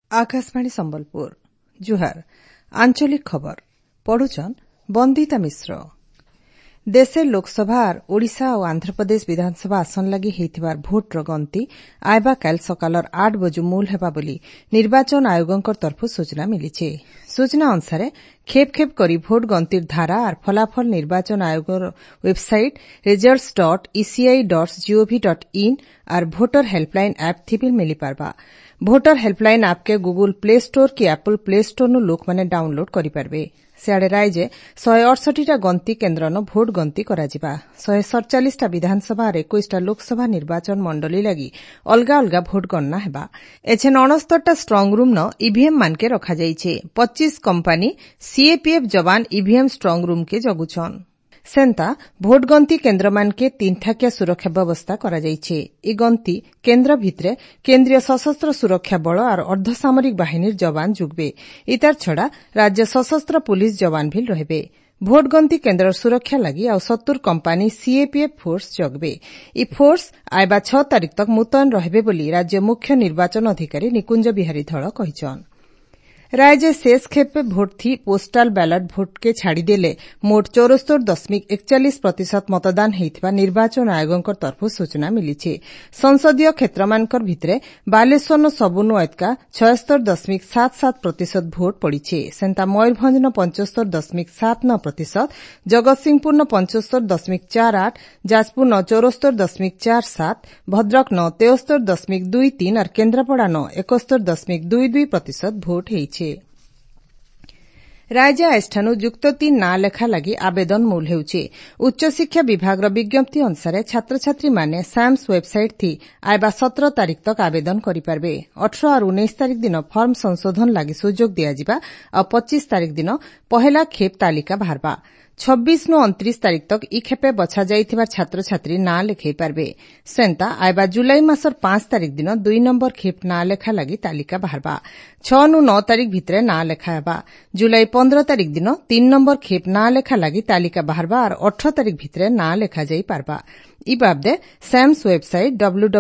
आकाशवाणी संबलपुर जुहार आंचलिक खबर पढ़ुचन बंदिता मिश्र। देशे लोकसभा और ओडिशा और आंध्रप्रदेश विधानसभा आसन लगी हेतिबार भोटर गंती आयबा काल सकालर 8 बजे मूल हेबा बोली निर्वाचन आयोगंकर तरफु सूचना मिली। सूचना अनुसार खेप खेप करी भोट गंतीर धारा और फलाफल निर्वाचन आयोगर वेबसाइट results.eci.gov.in और भोटर हेल्पलाइन ऐप थी भी मिली पारबा। भोटर हेल्पलाइन ऐप के गूगल प्ले स्टोर की एप्पल प्ले स्टोर नु लोक माने डाउनलोड करि पारबे। सियाड़े राज्य 168 टा गंती केन्द्र न भोट गंती कराजिबा। 147 टा विधानसभा और 21 टा लोकसभा निर्वाचन मंडली लगी अलगा अलगा भोट गणना हेबा। एछेन 69 टा स्ट्रंग रूम न ईवीएम मानके रखा जाइछे। 25 कंपनी सीएपीएफ जवान ईवीएम स्ट्रंग रूम के जगुछन। सेंता भोट गंती केन्द्र मानके 3 ठाकिया सुरक्षा व्यवस्था करा जाइछे। ई गंती केन्द्र भितरे केन्द्रीय सशस्त्र सुरक्षा बल और अर्धसामरिक बाहिनीर जवान जुगबे। इतार छड़ा राज्य सशस्त्र पुलिस जवान भी रहबे। भोट गंती केन्द्र सुरक्षा लगी और 70 कंपनी सीएपीएफ फोर्स जगबे। ई फोर्स आयबा 6 तारिख तक मुतयन रहबे बोली राज्य मुख्य निर्वाचन अधिकारी निकुंज बिहारी धड़ कहिछन। राज्य शेष खेपे भोट थी पोस्टाल बैलेट भोट के छाड़ी देले मोट 74.41% मतदान हेतिबा निर्वाचन आयोगंकर तरफु सूचना मिली। संसदीय क्षेत्रमानकर भितरे बालेश्वर न सबुनु अतका 76.77% भोट पड़ीछे। सेंता मयूरभंज न 75.79%, जगतसिंहपुर न 75.48%, जाजपुर न 74.47%, भद्रक न 73.23% और केन्द्रापड़ा न 71.22% भोट हेइछे। राज्य आजठानु जुक्त 3 ना लेखा लगी आवेदन मूल हेउछे। उच्च शिक्षा विभाग विज्ञप्ति अनुसार छात्र छात्री माने सैम्स वेबसाइट थी आयबा 17 तारिख तक आवेदन करि पारबे। 18 और 19 तारिख दिन फॉर्म संशोधन लगी सुजोग दियाजिबा और 25 तारिख दिन पहला खेप तालिका बाहरबा। 26 नु 29 तारिख तक ई खेपे बछा जाइथिबा छात्र छात्री ना लेखै पारबे। सेंता आयबा जुलाई मासर 5 तारिख दिन 2 नंबर खेप ना लेखा लगी तालिका बाहरबा। 6 नु 9 तारिख भितरे ना लेखा हेबा। जुलाई 15 तारिख दिन 3 नंबर खेप ना लेखा लगी तालिका बाहरबा और 18 तारिख भितरे ना लेखा जाई पारबा। ई बाबदे सैम्स वेबसाइट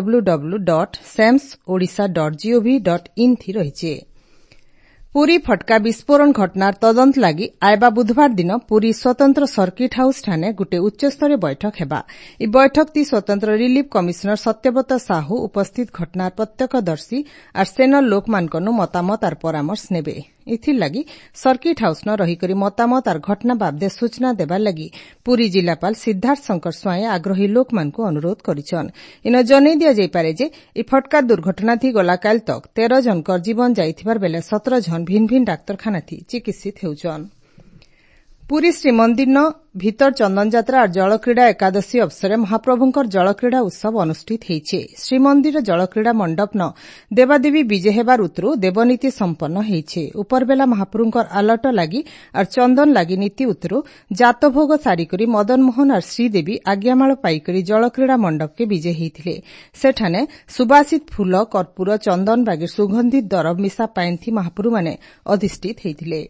www.samsodisha.gov.in थी रहिछे। पुरी फटका विस्फोरण घटनार तदंत लगी आयबा बुधवार दिन पुरी स्वतंत्र सर्किट हाउस ठाने गुटे उच्चस्तरीय बैठक हेबा। ई बैठक ती स्वतंत्र रिलीफ कमिशनर सत्यव्रत साहू उपस्थित घटनार प्रत्यक्षदर्शी और सेनर लोकमानकनु मतामत और परामर्श नेबे। इथिर लगी सर्किट हाउस न रहीकरी मतामत और घटना बाबदे सूचना देबार लगी पुरी जिलापाल सिद्धार्थ शंकर स्वाई आग्रही लोकमानकु अनुरोध करिछन। इन जनै दिया जाई पारे जे ई फटका दुर्घटना थी गलाकाल तक 13 जनकर जीवन जाइथिबार बेले 17 जन भिन्न भिन्न डाक्तरखाना थी चिकित्सित हेउछन। पुरी श्रीमंदिर न भीतर चंदन यात्रा और जलक्रीड़ा एकादशी अवसर महाप्रभुंकर जलक्रीड़ा उत्सव अनुष्ठित हेइछे। श्रीमंदिर जलक्रीड़ा मंडप न देवादेवी विजे हेबार उतरु देवनीति संपन्न हेइछे। उपरबेला महाप्रभुंकर आलट लगी और चंदन लगी नीति उतरु जातभोग सारिकरी मदन मोहन और श्रीदेवी आज्ञामाल पाइकरी जलक्रीड़ा मंडप के विजे हेइथिले। सेठाने सुबासित फूल कर्पूर चंदन बागी सुगंधित दरब मिसा पाइन थी महाप्रभु माने अधिष्ठित हेइथिले।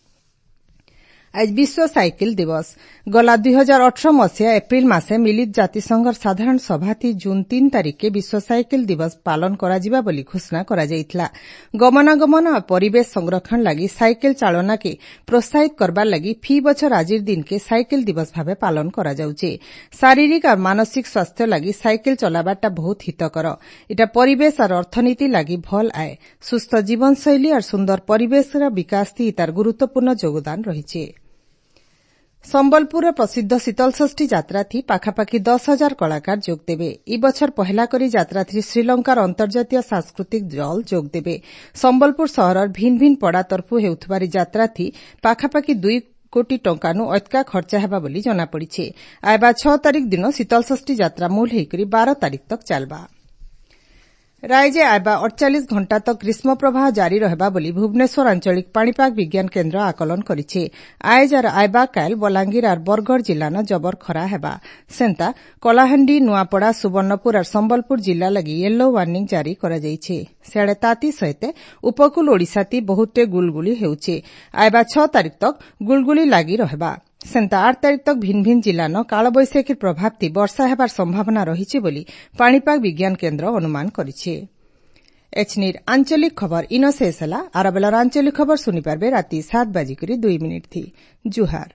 आज विश्व साइकिल दिवस गला 2018 मसीहा एप्रिल मासे मिलित जातिसंघर साधारण सभा थी जून 3 तारिख के विश्व साइकिल दिवस पालन कराजिबा बोली घोषणा करा जाइतला। गमनागमन और परिवेश संरक्षण लगी साइकिल चालना के प्रोत्साहित करबार लगी फी बछर आजिर दिन के साइकिल दिवस भावे पालन करा जाउछे। शारीरिक और मानसिक स्वास्थ्य लगी साइकिल चलाबाटा बहुत हितकर। इटा परिवेश और अर्थनीति लगी भल आए सुस्थ जीवनशैली और सुंदर परिवेश विकास थी इतार गुरुत्वपूर्ण योगदान रहिछे। संबलपुर प्रसिद्ध शीतलषष्ठी यात्रा थी पाखापाखि 10,000 कलाकार जोग देबे। ई बछर पहला करी यात्रा थी श्रीलंकार अंतर्जातीय सांस्कृतिक दल जोग देबे। संबलपुर सहरर भिन्न भिन्न पड़ा तरफु हेउथबारी यात्रा थी पाखापाखि 2 कोटी टंकानु अतका खर्चा हेबा बोली जना पड़ीछे। आयबा 6 तारिख दिन शीतलषष्ठी यात्रा मूल हेकरी 12 तारिख तक चलबा। राज्य आयबा 48 घंटा तक ग्रीष्म प्रवाह जारी रहबा बोली भुवनेश्वर आंचलिक पाणीपाग विज्ञान केन्द्र आकलन करिछे। आज और आयबा काल बलांगीर और बरगढ़ जिला न जबर खरा हेबा। सेंता कलाहांडी नुआपड़ा सुवर्णपुर और संबलपुर जिला लगी येलो वार्निंग जारी करा जाइछे। सियाड़े ताती सहित उपकूल ओडिशा ती बहुते गुलगुली हेउछे। आयबा 6 तारिख तक गुलगुली लागी रहबा। सेंता 8 तारिख तक भिन्न भिन्न जिला न कालबैशाखीर प्रभाव वर्षा हेबार संभावना रहिछे बोली पाणीपाग विज्ञान केन्द्र अनुमान करिछे। एचनीर आंचलिक खबर इन शेष है। आर बेलर आंचलिक खबर सुनिपारे राति 7:02 थी। जुहार।